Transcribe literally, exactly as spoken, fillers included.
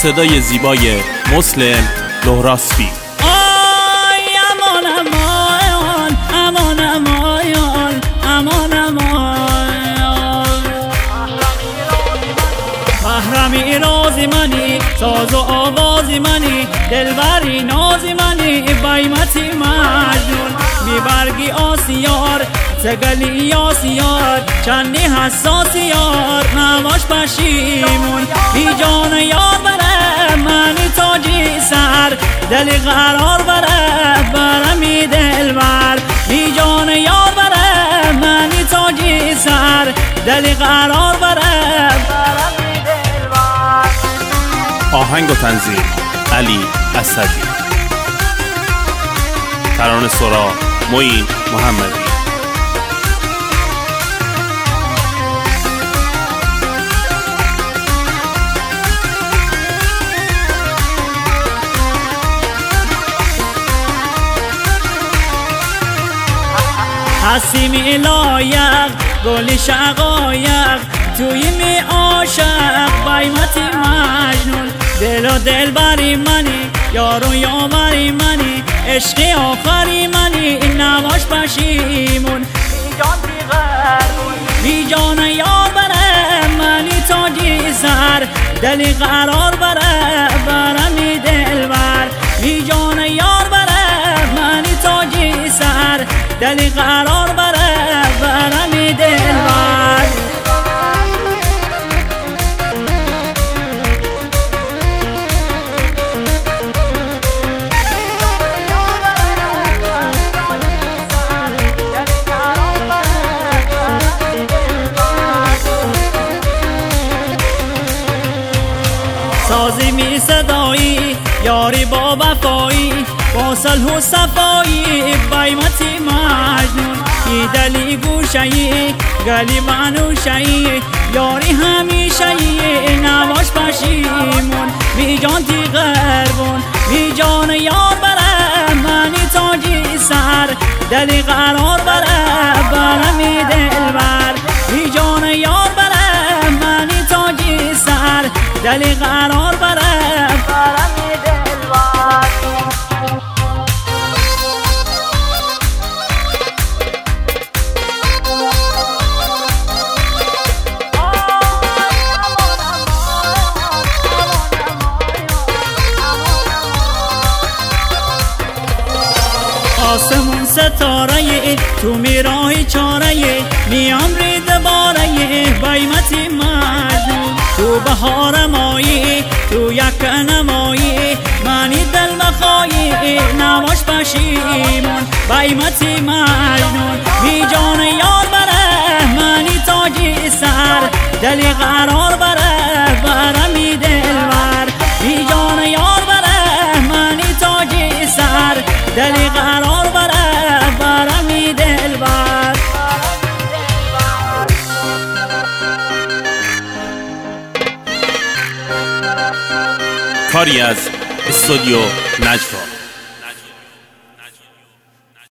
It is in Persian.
صدای زیبای مسلم لهراسبی. آی امان امان امان امان امان امان محرمی رازی منی، ساز و آوازی منی، دلبری نازی منی، بایمتی مجنون میبرگی آسیار سگلی آسیار چندی حساسیار نماش پشیمون بی جان یار بره منی تاجی سر دلی قرار بره برمی دلبر بی جان یار بره منی تاجی سر دلی قرار بره برمی دلبر. آهنگ و تنظیم علی اسدی. ترانه سرا معین محمدی. حسیمی لایق گلی شقایق توی می عاشق بایمتی مجنون دل و دل بری منی یارو یاوری منی عشقی آخری منی این نماش پشیمون بی جان بی غربون بی جان یار بره منی تاجی سر دلی قرار بره برمی دلبر بی جان یار بره منی تاجی سر دلی قرار بره برمی دلبر. سازی می صدایی یاری با وفایی با صلح و صفایی بایمتی مجنون ای دلی گوشهی گلی منوشهی یاری همیشهی نماش پشیمون بی جان تی غربون بی جان یار بره منی تاجی سر دلی قرار بره برمی دلبر بی جان یار بره منی تاجی سر دلی قرار بره برمی دلبر. آسمون ستاره تو میراهی چاره میام رید باره بایمتی مجنون تو بهار مایی تو یک نمایی منی دل بخوایی نماش پشیمون بایمتی مجنون بی جان یار بره منی تاجی سر دلی قرار بره برمی دلبر بی جان یار بره منی تاجی سر دلی قرار بره برمی دلبر. کاری از استودیو نجوا.